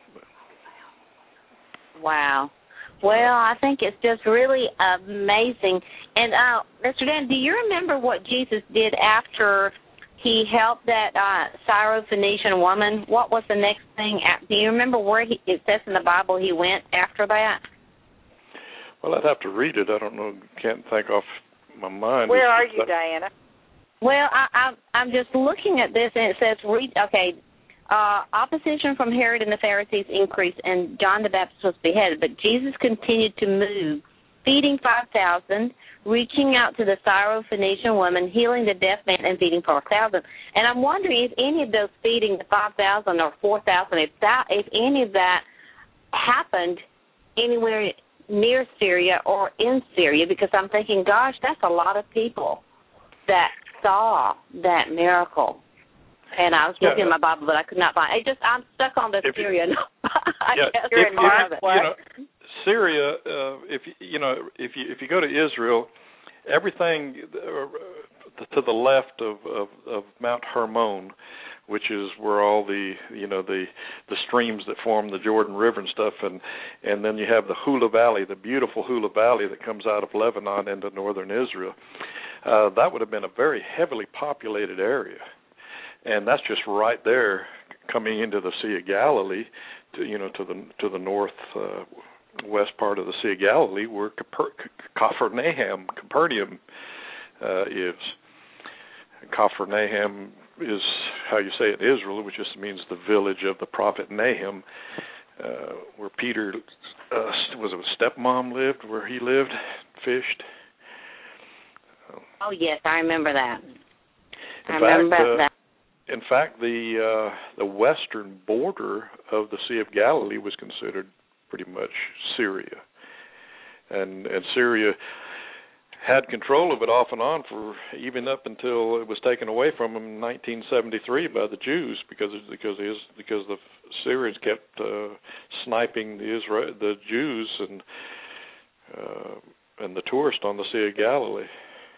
wow. Well, I think it's just really amazing. And uh, Mister Dan, do you remember what Jesus did after he helped that uh, Syrophoenician woman? What was the next thing? Do you remember where he, it says in the Bible he went after that? Well, I'd have to read it. I don't know. Can't think off my mind. Where are you, Diana? Well, I, I, I'm just looking at this, and it says, read, okay, uh, opposition from Herod and the Pharisees increased, and John the Baptist was beheaded. But Jesus continued to move, feeding five thousand, reaching out to the Syrophoenician woman, healing the deaf man, and feeding four thousand. And I'm wondering if any of those feeding the five thousand or four thousand, if, that, if any of that happened anywhere near Syria or in Syria, because I'm thinking, gosh, that's a lot of people that saw that miracle. And I was looking yeah, in my Bible, but I could not find it. Just I'm stuck on the Syria. You, I yeah, guess if, in part of it. You know, Syria, uh, if you know, if you if you go to Israel, everything uh, to the left of, of, of Mount Hermon, which is where all the you know the the streams that form the Jordan River and stuff, and and then you have the Hula Valley, the beautiful Hula Valley that comes out of Lebanon into northern Israel. Uh, that would have been a very heavily populated area, and that's just right there, coming into the Sea of Galilee, to, you know, to the to the north uh, west part of the Sea of Galilee, where Capernaum, Capernaum uh, is. Capernaum is how you say it in Israel, which just means the village of the prophet Nahum, uh, where Peter uh, was it stepmom lived, where he lived, fished. Oh yes, I remember that. I in remember fact, uh, that. In fact, the uh, the western border of the Sea of Galilee was considered pretty much Syria, and and Syria had control of it off and on for even up until it was taken away from them in nineteen seventy-three by the Jews, because because the because the Syrians kept uh, sniping the Israel the Jews and uh, and the tourists on the Sea of Galilee.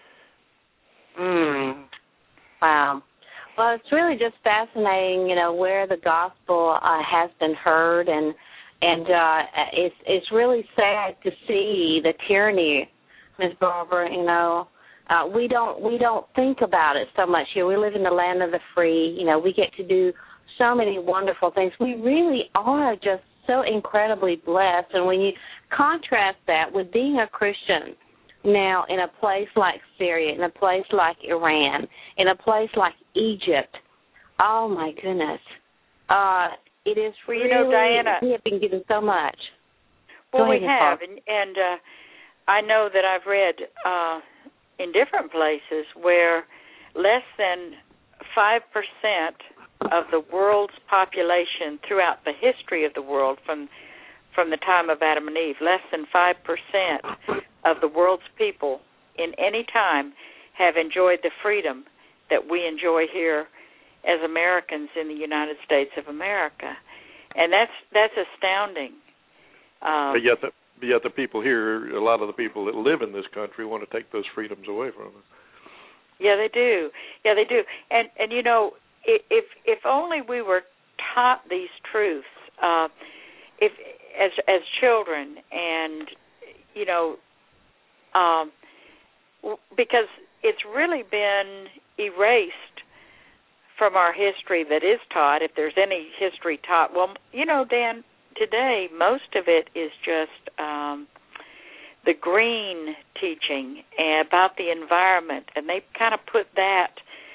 Mm. Wow. Well, it's really just fascinating, you know, where the gospel uh, has been heard, and and uh, it's it's really sad to see the tyranny, Miz Barbara. You know, uh, we don't we don't think about it so much here. We live in the land of the free. You know, we get to do so many wonderful things. We really are just so incredibly blessed. And when you contrast that with being a Christian now in a place like Syria, in a place like Iran, in a place like Egypt, oh my goodness, uh, it is well, really, you know, Diana, we have been given so much. Well, Go we ahead, have, Paul. and, and uh, I know that I've read uh, in different places where less than five percent of the world's population throughout the history of the world, from from the time of Adam and Eve, less than five percent of the world's people in any time have enjoyed the freedom that we enjoy here as Americans in the United States of America. And that's that's astounding. Um, but yet the but yet the people here, a lot of the people that live in this country want to take those freedoms away from us. Yeah, they do. Yeah, they do. And and you know, if if only we were taught these truths, uh, if as as children, and you know, um, because it's really been erased from our history that is taught, if there's any history taught. Well, you know, Dan, today most of it is just um, the green teaching about the environment, and they kind of put that.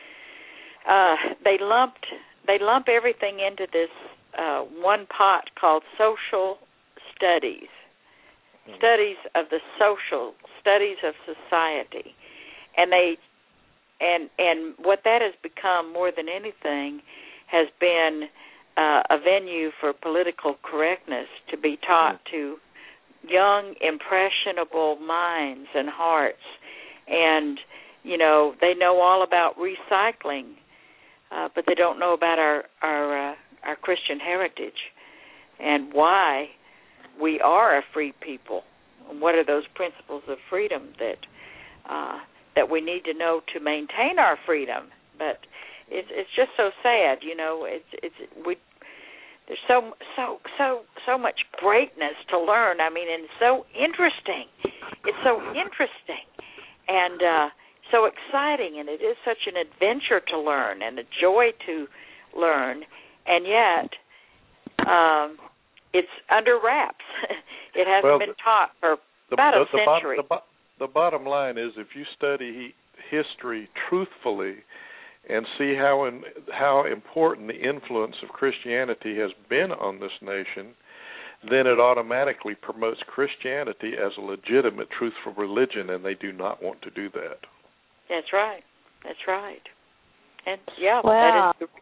Uh, they lumped they lump everything into this uh, one pot called social studies, mm-hmm. studies of the social, studies of society, and they and and what that has become more than anything has been uh, a venue for political correctness to be taught mm-hmm. to young, impressionable minds and hearts, and you know they know all about recycling. Uh, but they don't know about our our, uh, our Christian heritage and why we are a free people. And what are those principles of freedom that uh, that we need to know to maintain our freedom? But it's it's just so sad, you know. It's it's we there's so so so so much greatness to learn. I mean, and so interesting. It's so interesting, and. Uh, so exciting, and it is such an adventure to learn and a joy to learn, and yet um, it's under wraps. It hasn't well, been taught for the, about the, a the century. Bottom, the, the bottom line is, if you study history truthfully and see how in, how important the influence of Christianity has been on this nation, then it automatically promotes Christianity as a legitimate, truthful religion, and they do not want to do that. That's right. That's right. And, yeah, well, that is the...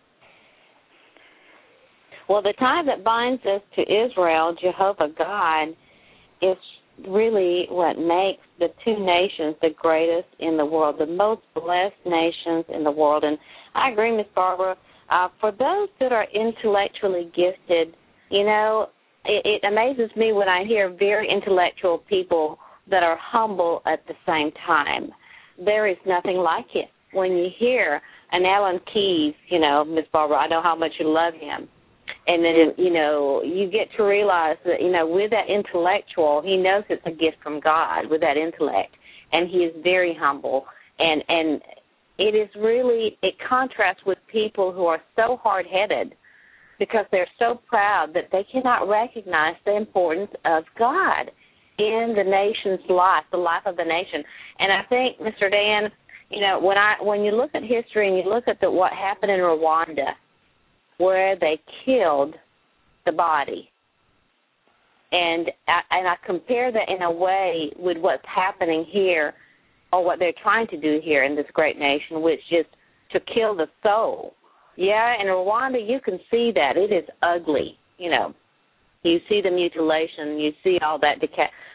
Well, the tie that binds us to Israel, Jehovah God, is really what makes the two nations the greatest in the world, the most blessed nations in the world. And I agree, Miz Barbara. Uh, for those that are intellectually gifted, you know, it, it amazes me when I hear very intellectual people that are humble at the same time. There is nothing like it. When you hear an Alan Keyes, you know, Miz Barbara, I know how much you love him. And then, you know, you get to realize that, you know, with that intellectual, he knows it's a gift from God with that intellect. And he is very humble. And, and it is really, it contrasts with people who are so hard-headed because they're so proud that they cannot recognize the importance of God in the nation's life, the life of the nation. And I think, Mister Dan, you know, when I when you look at history and you look at the, what happened in Rwanda, where they killed the body, and I, and I compare that in a way with what's happening here, or what they're trying to do here in this great nation, which is to kill the soul. Yeah, in Rwanda you can see that. It is ugly, you know. You see the mutilation, you see all that decay.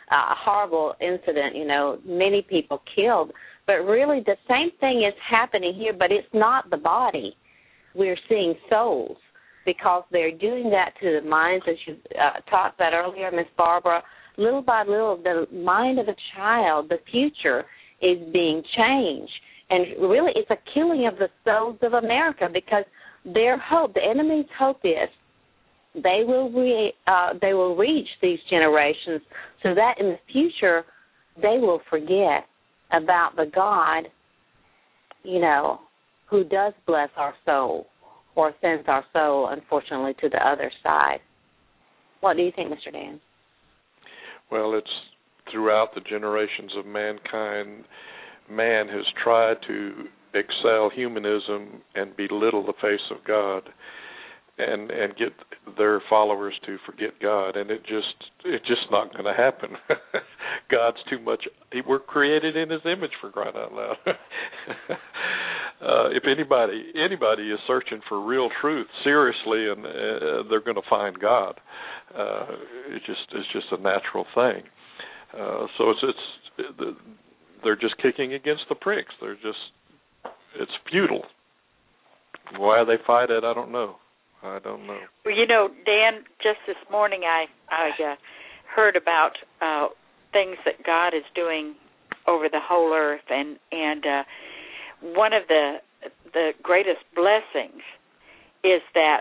a horrible incident, you know, many people killed. But really the same thing is happening here, but it's not the body. We're seeing souls because they're doing that to the minds, as you uh, talked about earlier, Miss Barbara. Little by little, the mind of a child, the future, is being changed. And really it's a killing of the souls of America because their hope, the enemy's hope is they will re, uh, they will reach these generations so that in the future they will forget about the God, you know, who does bless our soul or sends our soul, unfortunately, to the other side. What do you think, Mister Dan? Well, it's throughout the generations of mankind, man has tried to excel humanism and belittle the face of God and and get their followers to forget God, and it just it's just not going to happen. God's too much. We're created in His image, for crying out loud. uh, if anybody anybody is searching for real truth seriously, and uh, they're going to find God. Uh, it's just it's just a natural thing. Uh, so it's it's they're just kicking against the pricks. They're just it's futile. Why they fight it, I don't know. I don't know. Well, you know, Dan, just this morning I I uh, heard about uh, things that God is doing over the whole earth, and and uh, one of the the greatest blessings is that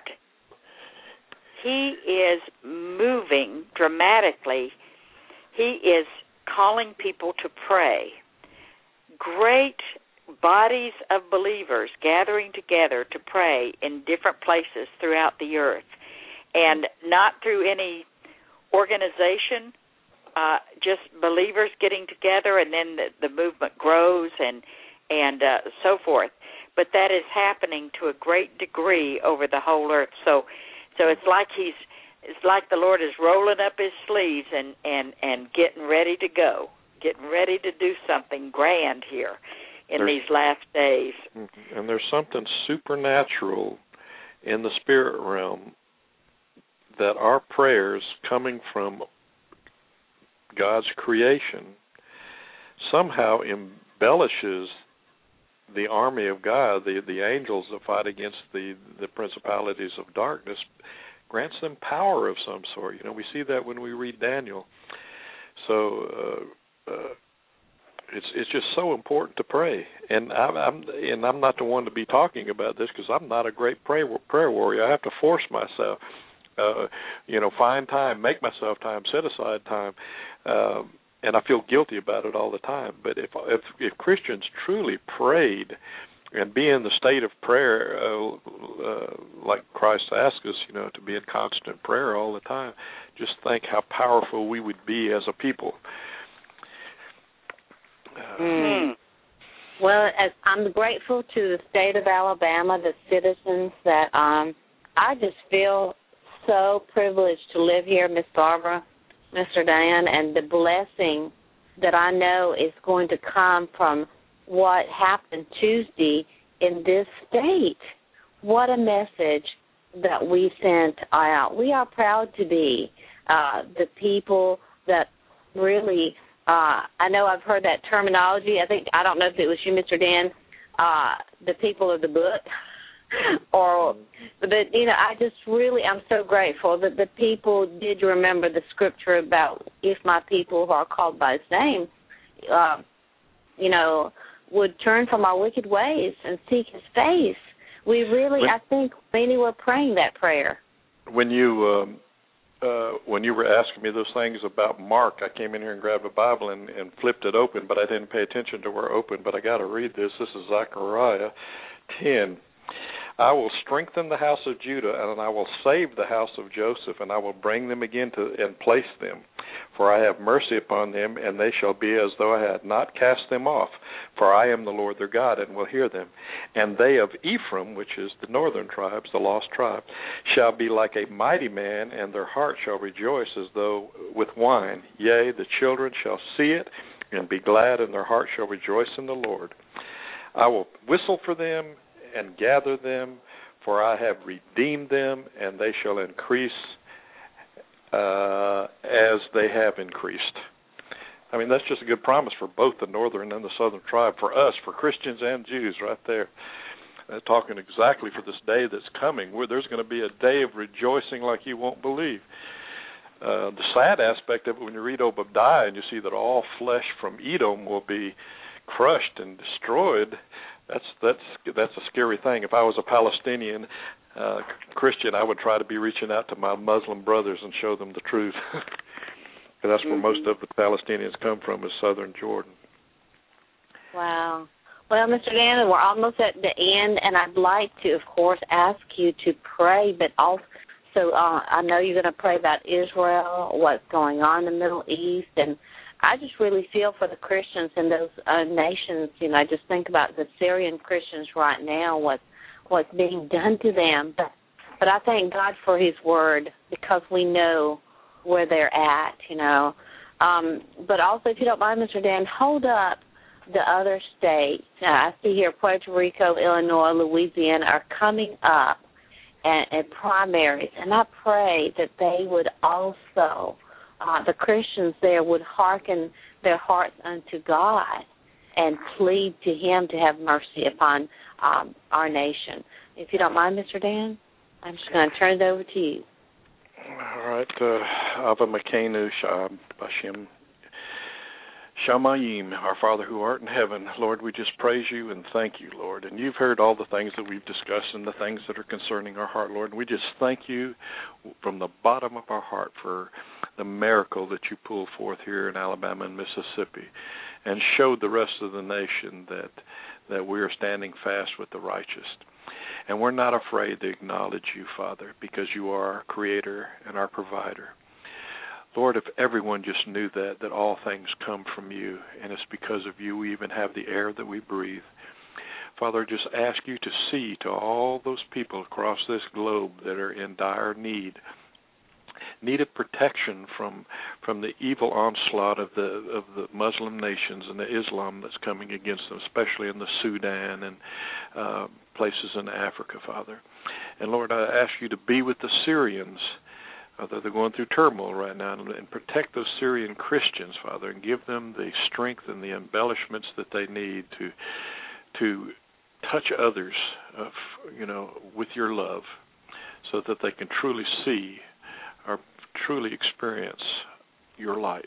He is moving dramatically. He is calling people to pray. Great bodies of believers gathering together to pray in different places throughout the earth, and not through any organization, uh, just believers getting together, and then the, the movement grows and and uh, so forth. But that is happening to a great degree over the whole earth. So, so it's like he's it's like the Lord is rolling up His sleeves and and and getting ready to go, getting ready to do something grand here in there's, these last days. And there's something supernatural in the spirit realm that our prayers coming from God's creation somehow embellishes the army of God, the the angels that fight against the, the principalities of darkness, grants them power of some sort. You know, we see that when we read Daniel. So uh, uh, It's it's just so important to pray, and I'm, I'm and I'm not the one to be talking about this because I'm not a great prayer prayer warrior. I have to force myself, uh, you know, find time, make myself time, set aside time, um, and I feel guilty about it all the time. But if if, if Christians truly prayed and be in the state of prayer, uh, uh, like Christ asked us, you know, to be in constant prayer all the time, just think how powerful we would be as a people. Mm. Well, as I'm grateful to the state of Alabama, the citizens that um, I just feel so privileged to live here, Miss Barbara, Mister Dan, and the blessing that I know is going to come from what happened Tuesday in this state. What a message that we sent out. We are proud to be uh, the people that really... Uh, I know I've heard that terminology. I think, I don't know if it was you, Mister Dan, uh, the people of the book. or, but, you know, I just really, I'm so grateful that the people did remember the scripture about if my people who are called by His name, uh, you know, would turn from our wicked ways and seek His face. We really, when, I think, many were praying that prayer. When you... Um Uh, when you were asking me those things about Mark, I came in here and grabbed a Bible and, and flipped it open, but I didn't pay attention to where it opened. But I got to read this. This is Zechariah ten. I will strengthen the house of Judah, and I will save the house of Joseph, and I will bring them again to and place them. For I have mercy upon them, and they shall be as though I had not cast them off. For I am the Lord their God, and will hear them. And they of Ephraim, which is the northern tribes, the lost tribe, shall be like a mighty man, and their heart shall rejoice as though with wine. Yea, the children shall see it, and be glad, and their heart shall rejoice in the Lord. I will whistle for them, and gather them, for I have redeemed them, and they shall increase uh, as they have increased. I mean, that's just a good promise for both the northern and the southern tribe, for us, for Christians and Jews right there. Uh, talking exactly for this day that's coming, where there's going to be a day of rejoicing like you won't believe. Uh, the sad aspect of it, when you read Obadiah and you see that all flesh from Edom will be crushed and destroyed, that's that's that's a scary thing. If I was a Palestinian uh, Christian, I would try to be reaching out to my Muslim brothers and show them the truth. That's where mm-hmm. most of the Palestinians come from, is southern Jordan. Wow. Well, Mister Dan, we're almost at the end, and I'd like to, of course, ask you to pray, but also uh, I know you're going to pray about Israel, what's going on in the Middle East, and I just really feel for the Christians in those uh, nations. You know, I just think about the Syrian Christians right now, what what's being done to them. But, but I thank God for His Word, because we know where they're at, you know. Um, but also, if you don't mind, Mister Dan, hold up the other states. Now, I see here Puerto Rico, Illinois, Louisiana are coming up at, at primaries, and I pray that they would also, uh, the Christians there would hearken their hearts unto God and plead to Him to have mercy upon um, our nation. If you don't mind, Mister Dan, I'm just going to turn it over to you. All right. Uh, Ava Makenu Bashim Shamayim, our Father who art in heaven, Lord, we just praise you and thank you, Lord. And you've heard all the things that we've discussed and the things that are concerning our heart, Lord. And we just thank you from the bottom of our heart for the miracle that you pulled forth here in Alabama and Mississippi, and showed the rest of the nation that that we are standing fast with the righteous. And we're not afraid to acknowledge you, Father, because you are our creator and our provider. Lord, if everyone just knew that, that all things come from you, and it's because of you we even have the air that we breathe. Father, just ask you to see to all those people across this globe that are in dire need, need of protection from from the evil onslaught of the of the Muslim nations and the Islam that's coming against them, especially in the Sudan and uh, places in Africa, Father. And Lord, I ask you to be with the Syrians. Father, they're going through turmoil right now, and, and protect those Syrian Christians, Father, and give them the strength and the embellishments that they need to to touch others, uh, you know, with your love, so that they can truly see or truly experience your light.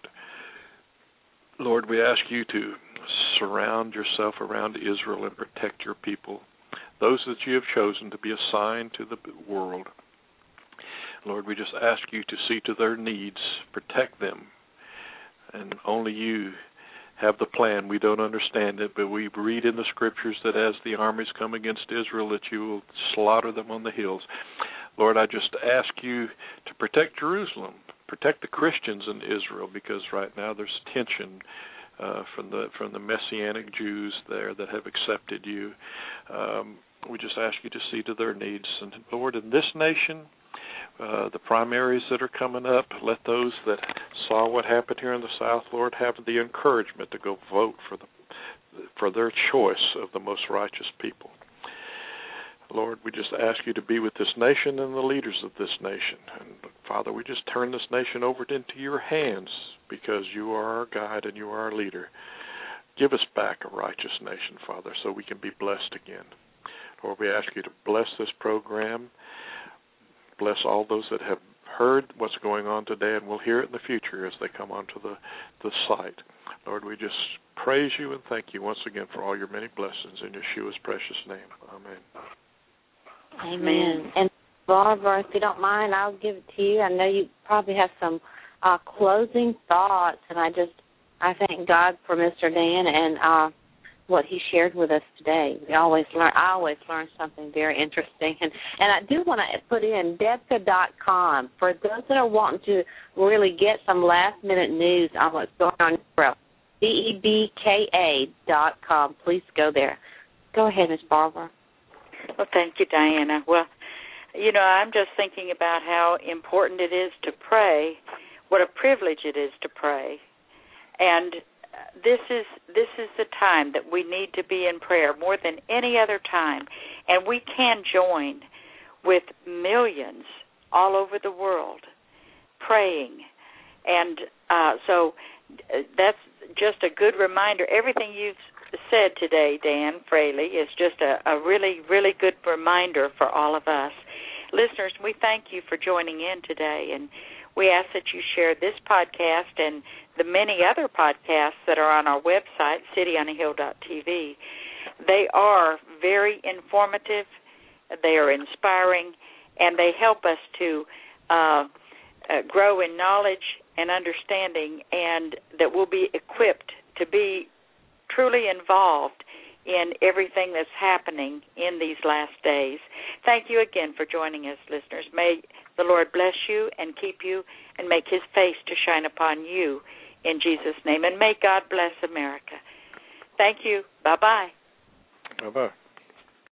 Lord, we ask you to surround yourself around Israel and protect your people, those that you have chosen to be a sign to the world. Lord, we just ask you to see to their needs, protect them, and only you have the plan. We don't understand it, but we read in the Scriptures that as the armies come against Israel, that you will slaughter them on the hills. Lord, I just ask you to protect Jerusalem, protect the Christians in Israel, because right now there's tension uh, from the from the Messianic Jews there that have accepted you. Um, we just ask you to see to their needs. And Lord, in this nation, Uh, the primaries that are coming up, let those that saw what happened here in the South, Lord, have the encouragement to go vote for the for their choice of the most righteous people. Lord, we just ask you to be with this nation and the leaders of this nation. And Father, we just turn this nation over into your hands, because you are our guide and you are our leader. Give us back a righteous nation, Father, so we can be blessed again. Lord, we ask you to bless this program. Bless all those that have heard what's going on today and will hear it in the future as they come onto the, the site. Lord, we just praise you and thank you once again for all your many blessings in Yeshua's precious name. Amen. Amen. And Barbara, if you don't mind, I'll give it to you. I know you probably have some uh, closing thoughts, and I just I thank God for Mister Dan and uh, what he shared with us today. We always learn. I always learn something very interesting, and and I do want to put in Debka dot com for those that are wanting to really get some last minute news on what's going on in Israel. D E B K A dot com. Please go there. Go ahead, Miz Barbara. Well, thank you, Diana. Well, you know, I'm just thinking about how important it is to pray, what a privilege it is to pray, and This is this is the time that we need to be in prayer more than any other time, and we can join with millions all over the world praying. And uh, so that's just a good reminder. Everything you've said today, Dan Fraley, is just a, a really, really good reminder for all of us. Listeners, we thank you for joining in today, and we ask that you share this podcast and the many other podcasts that are on our website, city on a hill dot t v. They are very informative, they are inspiring, and they help us to uh, uh, grow in knowledge and understanding, and that we'll be equipped to be truly involved in everything that's happening in these last days. Thank you again for joining us, listeners. May the Lord bless you and keep you and make his face to shine upon you in Jesus' name. And may God bless America. Thank you. Bye-bye. Bye-bye.